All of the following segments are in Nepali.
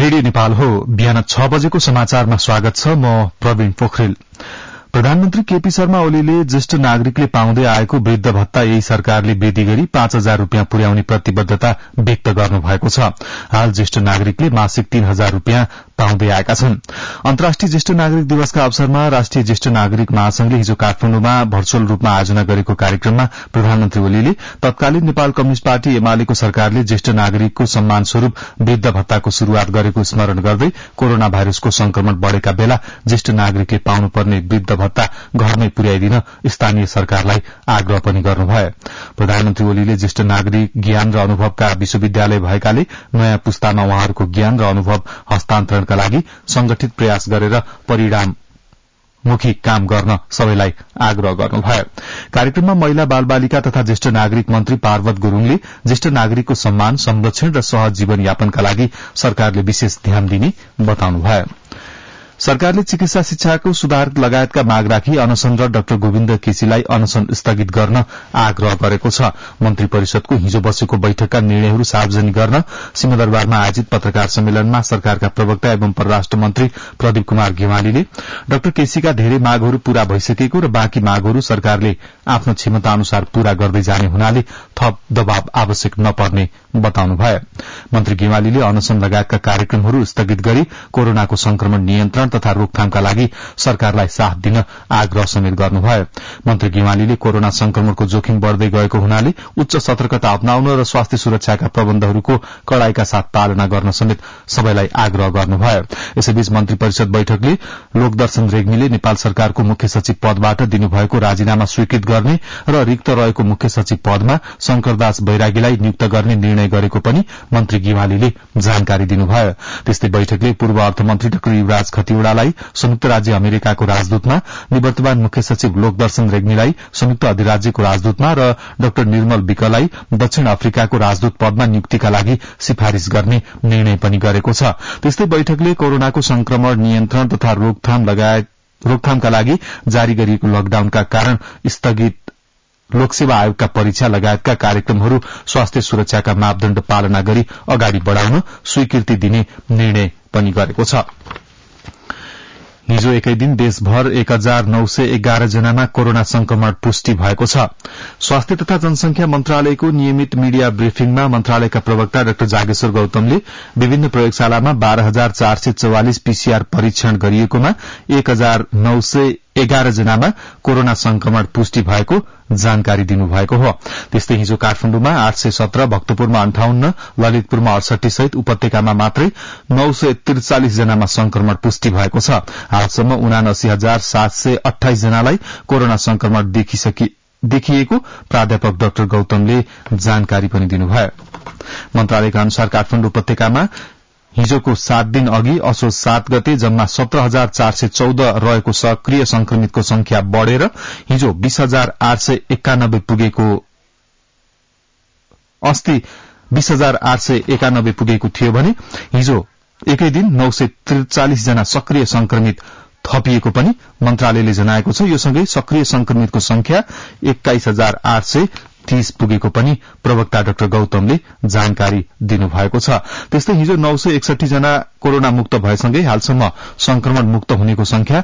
रेडियो नेपाल हो। बिहान 6 बजेको समाचारमा स्वागत छ। म प्रवीण पोखरेल। प्रधानमन्त्री केपी शर्मा ओलीले ज्येष्ठ नागरिकले पाउँदै आएको वृद्ध भत्ता यही सरकारले वृद्धि गरी 5,000 रूपियाँ पुर्याउने प्रतिबद्धता व्यक्त गर्नुभएको छ। हाल ज्येष्ठ नागरिकले मासिक 3,000 रूपियाँ पाउँदै आएका छन्। अन्तर्राष्ट्रिय ज्येष्ठ नागरिक दिवसका अवसरमा राष्ट्रिय ज्येष्ठ नागरिक महासंघले हिजो काठमाडौँमा भर्चुअल रूपमा आयोजना गरेको कार्यक्रममा प्रधानमन्त्री ओलीले तत्कालीन नेपाल कम्युनिष्ट पार्टी एमालेको सरकारले ज्येष्ठ नागरिकको सम्मान स्वरूप वृद्ध भत्ताको शुरूआत गरेको स्मरण गर्दै कोरोना भाइरसको संक्रमण बढ़ेका बेला ज्येष्ठ नागरिकले पाउनुपर्ने वृद्ध भत्ता घरमै पुर्याइदिन स्थानीय सरकारलाई आग्रह पनि गर्नुभयो। प्रधानमन्त्री ओलीले ज्येष्ठ नागरिक ज्ञान र अनुभवका विश्वविद्यालय भएकाले नयाँ पुस्तामा उहाँहरूको ज्ञान र अनुभव हस्तान्तरणका लागि संगठित प्रयास गरेर परिणाममुखी काम गर्न सबैलाई आग्रह गर्नुभयो। कार्यक्रममा महिला बालबालिका तथा ज्येष्ठ नागरिक मन्त्री पार्वत गुरूङले ज्येष्ठ नागरिकको सम्मान, संरक्षण र सहज जीवनयापनका लागि सरकारले विशेष ध्यान दिने बताउनुभयो। सरकारले चिकित्सा शिक्षाको सुधार लगायतका माग राखी अनशनरत डाक्टर गोविन्द केसीलाई अनशन स्थगित गर्न आग्रह गरेको छ। मन्त्री परिषदको हिजो बसेको बैठकका निर्णयहरू सार्वजनिक गर्न सिंहदरबारमा आयोजित पत्रकार सम्मेलनमा सरकारका प्रवक्ता एवं परराष्ट्र मन्त्री प्रदीप कुमार गेवालीले डाक्टर केसीका धेरै मागहरू पूरा भइसकेको र बाँकी मागहरू सरकारले आफ्नो क्षमता अनुसार पूरा गर्दै जाने हुनाले थप दबाव आवश्यक नपर्ने बताउनुभयो। मन्त्री गेवालीले अनशन लगायतका कार्यक्रमहरू स्थगित गरी कोरोनाको संक्रमण नियन्त्रण तथा रोकथामका लागि सरकारलाई साथ दिन आग्रह समेत गर्नुभयो। मन्त्री गेवालीले कोरोना संक्रमणको जोखिम बढ़दै गएको हुनाले उच्च सतर्कता अपनाउन र स्वास्थ्य सुरक्षाका प्रबन्धहरूको कड़ाईका साथ पालना गर्न समेत सबैलाई आग्रह गर्नुभयो। यसैबीच मन्त्री परिषद बैठकले लोकदर्शन रेग्मीले नेपाल सरकारको मुख्य सचिव पदबाट दिनुभएको राजीनामा स्वीकृत गर्ने र रिक्त रहेको मुख्य सचिव पदमा शंकरदास बैरागीलाई नियुक्त गर्ने निर्णय गरेको पनि मन्त्री गेवालीले जानकारी दिनुभयो। त्यस्तै बैठकले पूर्व अर्थमन्त्री डाक्टर युवराज खतिवड़ालाई संयुक्त राज्य अमेरिकाको राजदूतमा, निवर्तमान मुख्य सचिव लोकदर्शन रेग्मीलाई संयुक्त अधिराज्यको राजदूतमा र डाक्टर निर्मल विकलाई दक्षिण अफ्रिकाको राजदूत पदमा नियुक्तिका लागि सिफारिश गर्ने निर्णय पनि गरेको छ। त्यस्तै बैठकले कोरोनाको संक्रमण नियन्त्रण तथा रोकथामका लागि जारी गरिएको लकडाउनका कारण स्थगित लोकसेवा आयोगका परीक्षा लगायतका कार्यक्रमहरू स्वास्थ्य सुरक्षाका मापदण्ड पालना गरी अगाडि बढ़ाउन स्वीकृति दिने निर्णय पनि गरेको छ। हिजो एकै दिन देशभर 1,911 जनामा कोरोना संक्रमण पुष्टि भएको छ। स्वास्थ्य तथा जनसंख्या मन्त्रालयको नियमित मीडिया ब्रिफिङमा मन्त्रालयका प्रवक्ता डाक्टर जागेश्वर गौतमले विभिन्न प्रयोगशालामा 12,444 पीसीआर परीक्षण गरिएकोमा 1,911 जनामा कोरोना संक्रमण पुष्टि भएको जानकारी दिनुभएको हो। त्यस्तै हिजो काठमाडौँमा 817, भक्तपुरमा 58, ललितपुरमा 68 सहित उपत्यकामा मात्रै 943 जनामा संक्रमण पुष्टि भएको छ। हालसम्म 79,728 जनालाई कोरोना संक्रमण देखिएको प्राध्यापक डाक्टर गौतमले जानकारी पनि दिनुभयो। मन्त्रालयका अनुसार काठमाडौँ उपत्यकामा हिजोको 7 दिन अघि असोज 7 गते जम्मा 17,414 रहेको सक्रिय संक्रमितको संख्या बढ़ेर हिजो 20,891 पुगेको अस्ति 20,891 पुगेको थियो भने हिजो एकै दिन 943 जना सक्रिय संक्रमित थपिएको पनि मन्त्रालयले जनाएको छ। यो सँगै सक्रिय संक्रमितको संख्या 21,830 पुगेको पनि प्रवक्ता डाक्टर गौतमले जानकारी दिनुभएको छ। त्यस्तै हिजो 961 जना कोरोना मुक्त भएसँगै हालसम्म संक्रमण मुक्त हुनेको संख्या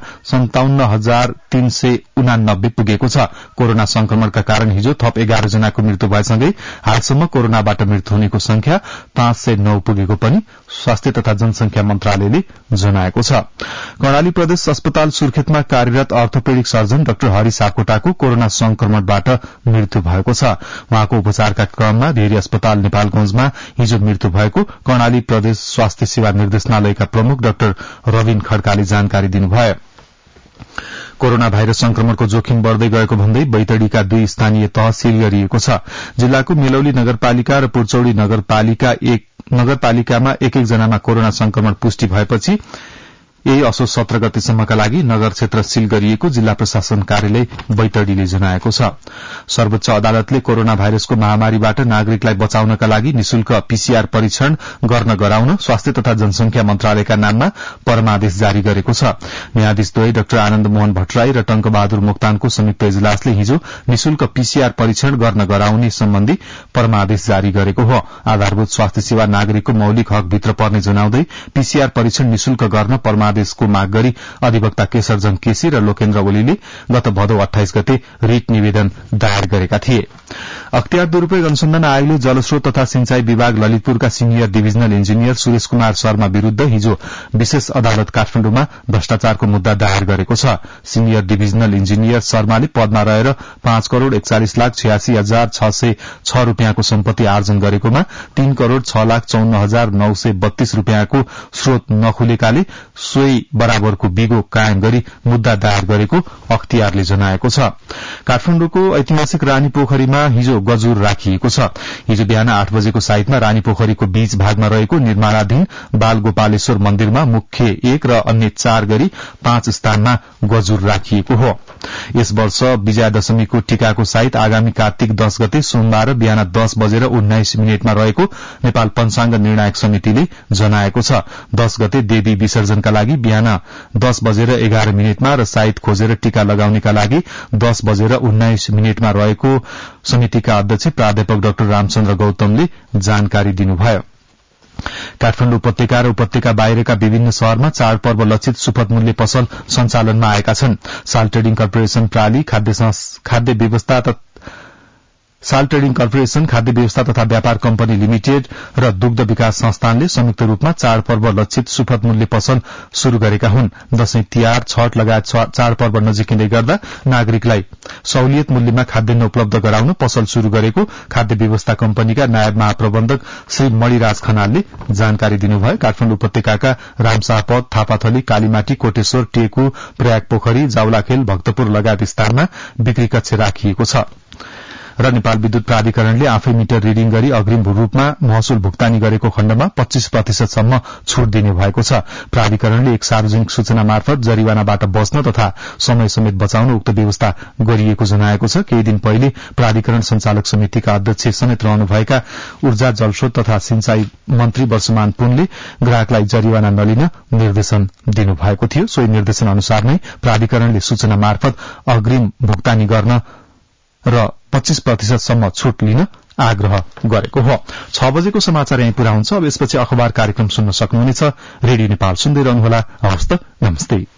57,389 पुगेको छ। कोरोना संक्रमणका कारण हिजो थप 11 जनाको मृत्यु भएसँगै हालसम्म कोरोनाबाट मृत्यु हुनेको संख्या 509 पुगेको पनि स्वास्थ्य तथा जनसंख्या मन्त्रालयले जनाएको छ। कर्णाली प्रदेश अस्पताल सुर्खेतमा कार्यरत अर्थोपेडिक सर्जन डाक्टर हरि सापकोटाको कोरोना संक्रमणबाट मृत्यु भएको छ। उहाँको उपचारका क्रममा भेरी अस्पताल नेपालगंजमा हिजो मृत्यु भएको कर्णाली प्रदेश स्वास्थ्य सेवा निर्देशनालयका प्रमुख डाक्टर रविन खड्काले जानकारी दिनुभयो। कोरोना भाइरस संक्रमणको जोखिम बढ़दै गएको भन्दै बैतडीका 2 स्थानीय तह सील गरिएको छ। जिल्लाको मेलौली नगरपालिका र पुर्चौड़ी नगरपालिकामा एक जनामा कोरोना संक्रमण पुष्टि भएपछि यही असोज 17 गतेसम्मका लागि नगर क्षेत्र सील गरिएको जिल्ला प्रशासन कार्यालय बैतडीले जनाएको छ। सर्वोच्च अदालतले कोरोना भाइरसको महामारीबाट नागरिकलाई बचाउनका लागि निशुल्क पीसीआर परीक्षण गर्न गराउन स्वास्थ्य तथा जनसंख्या मन्त्रालयका नाममा परमादेश जारी गरेको छ। न्यायाधीश द्वय डाक्टर आनन्द मोहन भट्टराई र टंकबहादुर मोक्तानको संयुक्त इजलासले हिजो निशुल्क पीसीआर परीक्षण गर्न गराउने सम्बन्धी परमादेश जारी गरेको हो। आधारभूत स्वास्थ्य सेवा नागरिकको मौलिक हक भित्र पर्ने जनाउँदै पीसीआर परीक्षण निशुल्क गर्न परमादेशको माग गरी अधिवक्ता केशरजङ केसी र लोकेन्द्र ओलीले गत भदौ 28 गते रिट निवेदन दायर गरेका थिए। अख्तियार दुरूपयोग अनुसन्धान आयोगले जलस्रोत तथा सिंचाई विभाग ललितपुरका senior divisional engineer Suresh Kumar Sharma विरूद्ध हिजो विशेष अदालत काठमाडौँमा भ्रष्टाचारको मुद्दा दायर गरेको छ। सिनियर डिभिजनल इन्जिनियर शर्माले पदमा रहेर 5,41,86,606 रूपियाँको सम्पत्ति आर्जन गरेकोमा 3,06,54,932 रूपियाँको स्रोत नखुलेकाले सोही बराबरको बिगो कायम गरी मुद्दा दायर गरेको अख्तियारले जनाएको छ। काठमाडौँको ऐतिहासिक रानी पोखरीमा हिजो गजुर राखिएको छ। हिजो बिहान 8 बजेको साइतमा रानी पोखरीको बीच भागमा रहेको निर्माणाधीन बाल गोपालेश्वर मन्दिरमा मुख्य 1 र अन्य 4 गरी 5 स्थानमा गजुर राखिएको हो। यस वर्ष विजयादशमीको टीकाको साइत आगामी कार्तिक 10 गते सोमबार बिहान 10:19 रहेको नेपाल पञ्चाङ्ग निर्णायक समितिले जनाएको छ। 10 गते देवी विसर्जनका लागि बिहान 10:11 र साइत खोजेर टीका लगाउनेका लागि 10:19 रहेको समितिका अध्यक्ष प्राध्यापक डाक्टर रामचन्द्र गौतमले जानकारी दिनुभयो। काठमाडौँ उपत्यका र उपत्यका बाहिरका विभिन्न शहरमा चाडपर्व लक्षित सुपथ मूल्य पसल सञ्चालनमा आएका छन्। साल ट्रेडिङ कर्पोरेशन प्राली खाद्य व्यवस्था तथा व्यापार कम्पनी लिमिटेड र दुग्ध विकास संस्थानले संयुक्त रूपमा चाडपर्व लक्षित सुपथ मूल्य पसल शुरू गरेका हुन्। दशैं तिहार छठ लगायत चाडपर्व नजिकिँदै गर्दा नागरिकलाई सहुलियत मूल्यमा खाद्यान्न उपलब्ध गराउन पसल शुरू गरेको खाद्य व्यवस्था कम्पनीका नायब महाप्रबन्धक श्री मणिराज खनालले जानकारी दिनुभयो। काठमाडौँ उपत्यकाका रामशाहपद, थापाथली, कालीमाटी, कोटेश्वर, टेकु, प्रयाग पोखरी, जाउलाखेल, भक्तपुर लगायत स्थानमा बिक्री कक्ष राखिएको छ र नेपाल विद्युत प्राधिकरणले आफै मिटर रिडिङ गरी अग्रिम रूपमा महसुल भुक्तानी गरेको खण्डमा 25% सम्म छूट दिने भएको छ। प्राधिकरणले एक सार्वजनिक सूचना मार्फत जरिवानाबाट बच्न तथा समय समेत बचाउन उक्त व्यवस्था गरिएको जनाएको छ। केही दिन पहिले प्राधिकरण संचालक समितिका अध्यक्ष समेत रहनुभएका ऊर्जा जलस्रोत तथा सिंचाई मन्त्री वर्षमान पुनले ग्राहकलाई जरिवाना नलिन निर्देशन दिनुभएको थियो। सोही निर्देशन अनुसार नै प्राधिकरणले सूचना मार्फत अग्रिम भुक्तानी गर्न र 25% सम्म छूट लिन आग्रह गरेको हो। 6 बजेको समाचार यही पूरा हुन्छ। अब यसपछि अखबार कार्यक्रम सुन्न सक्नुहुनेछ। रेडियो नेपाल सुन्दै रहनुहोला। हवस् त, नमस्ते।